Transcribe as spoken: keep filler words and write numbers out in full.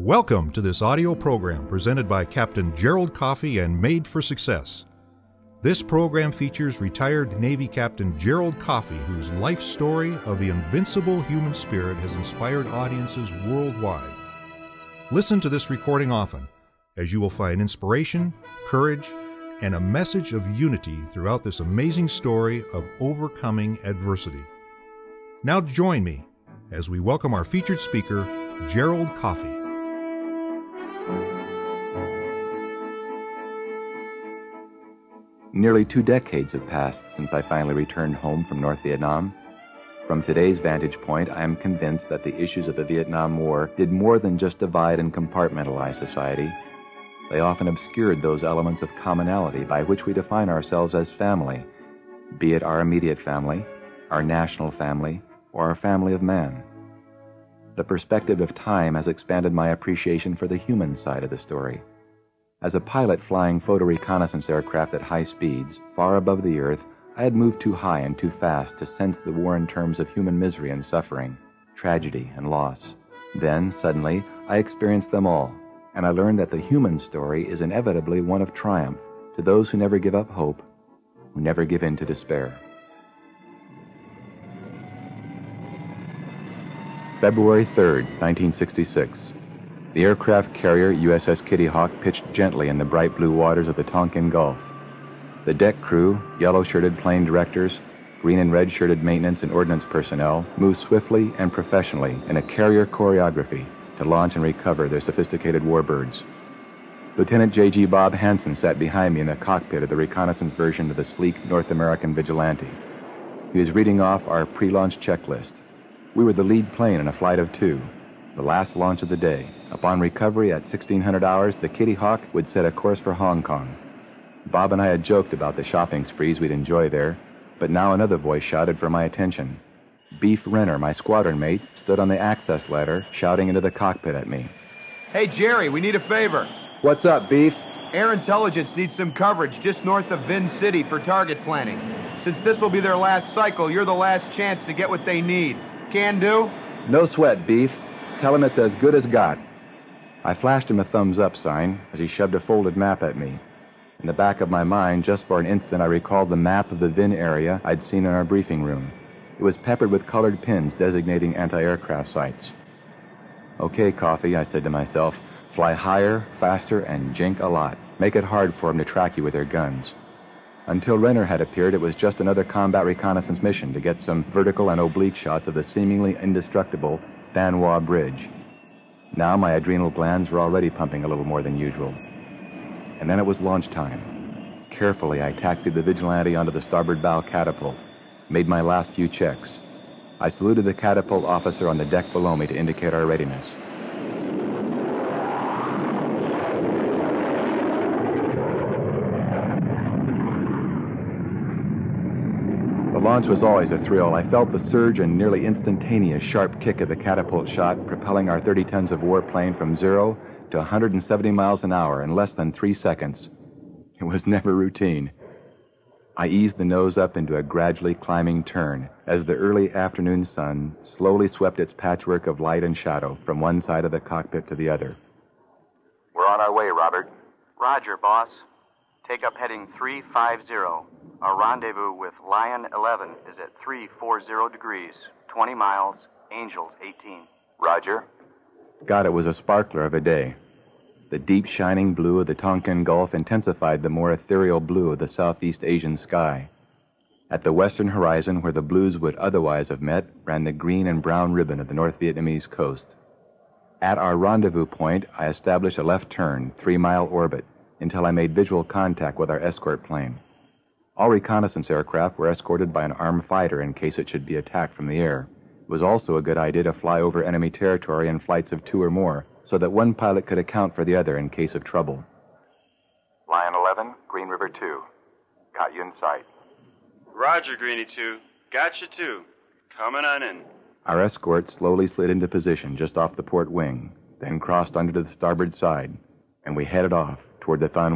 Welcome to this audio program presented by Captain Gerald Coffey and Made for Success. This program features retired Navy Captain Gerald Coffey, whose life story of the invincible human spirit has inspired audiences worldwide. Listen to this recording often, as you will find inspiration, courage, and a message of unity throughout this amazing story of overcoming adversity. Now join me as we welcome our featured speaker, Gerald Coffey. Nearly two decades have passed since I finally returned home from North Vietnam. From today's vantage point, I am convinced that the issues of the Vietnam War did more than just divide and compartmentalize society. They often obscured those elements of commonality by which we define ourselves as family, be it our immediate family, our national family, or our family of man. The perspective of time has expanded my appreciation for the human side of the story. As a pilot flying photo reconnaissance aircraft at high speeds, far above the earth, I had moved too high and too fast to sense the war in terms of human misery and suffering, tragedy and loss. Then, suddenly, I experienced them all, and I learned that the human story is inevitably one of triumph to those who never give up hope, who never give in to despair. February third, nineteen sixty-six. The aircraft carrier U S S Kitty Hawk pitched gently in the bright blue waters of the Tonkin Gulf. The deck crew, yellow-shirted plane directors, green and red-shirted maintenance and ordnance personnel, moved swiftly and professionally in a carrier choreography to launch and recover their sophisticated warbirds. Lieutenant J G Bob Hansen sat behind me in the cockpit of the reconnaissance version of the sleek North American Vigilante. He was reading off our pre-launch checklist. We were the lead plane in a flight of two, the last launch of the day. Upon recovery at sixteen hundred hours, the Kitty Hawk would set a course for Hong Kong. Bob and I had joked about the shopping sprees we'd enjoy there, but now another voice shouted for my attention. Beef Renner, my squadron mate, stood on the access ladder, shouting into the cockpit at me. Hey, Jerry, we need a favor. What's up, Beef? Air Intelligence needs some coverage just north of Vin City for target planning. Since this will be their last cycle, you're the last chance to get what they need. Can do? No sweat, Beef. Tell him it's as good as got. I flashed him a thumbs-up sign as he shoved a folded map at me. In the back of my mind, just for an instant, I recalled the map of the Vin area I'd seen in our briefing room. It was peppered with colored pins designating anti-aircraft sites. Okay, Coffey, I said to myself, fly higher, faster, and jink a lot. Make it hard for them to track you with their guns. Until Renner had appeared, it was just another combat reconnaissance mission to get some vertical and oblique shots of the seemingly indestructible Than Hoa Bridge. Now my adrenal glands were already pumping a little more than usual. And then it was launch time. Carefully, I taxied the Vigilante onto the starboard bow catapult, made my last few checks. I saluted the catapult officer on the deck below me to indicate our readiness. The launch was always a thrill. I felt the surge and nearly instantaneous sharp kick of the catapult shot, propelling our thirty tons of warplane from zero to one hundred seventy miles an hour in less than three seconds. It was never routine. I eased the nose up into a gradually climbing turn as the early afternoon sun slowly swept its patchwork of light and shadow from one side of the cockpit to the other. We're on our way, Robert. Roger, boss. Take up heading three five zero. Our rendezvous with Lion eleven is at three forty degrees, twenty miles, Angels eighteen. Roger. God, it was a sparkler of a day. The deep shining blue of the Tonkin Gulf intensified the more ethereal blue of the Southeast Asian sky. At the western horizon, where the blues would otherwise have met, ran the green and brown ribbon of the North Vietnamese coast. At our rendezvous point, I established a left turn, three-mile orbit, until I made visual contact with our escort plane. All reconnaissance aircraft were escorted by an armed fighter in case it should be attacked from the air. It was also a good idea to fly over enemy territory in flights of two or more, so that one pilot could account for the other in case of trouble. Lion eleven, Green River two. Got you in sight. Roger, Greenie two. Got you too. Coming on in. Our escort slowly slid into position just off the port wing, then crossed onto the starboard side, and we headed off toward the Than